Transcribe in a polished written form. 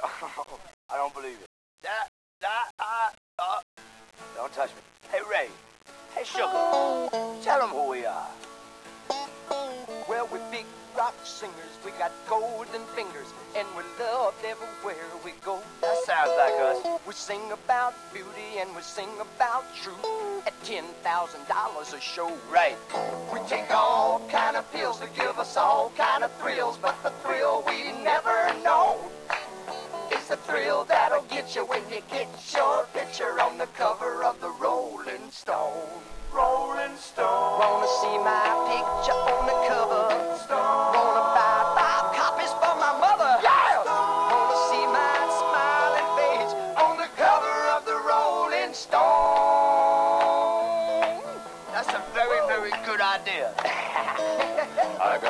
I don't believe it. Don't touch me. Hey, Ray. Hey, Sugar. Tell them who we are. Well, we're big rock singers, we got golden fingers, and we're loved everywhere we go. That sounds like us. We sing about beauty and we sing about truth at $10,000 a show. Right. We take all kind of pills to give us all kind of thrills, but the thrill we never know is the thrill that'll get you when you get your picture on the cover of the Rolling Stone. Rolling Stone. Wanna see my picture on the cover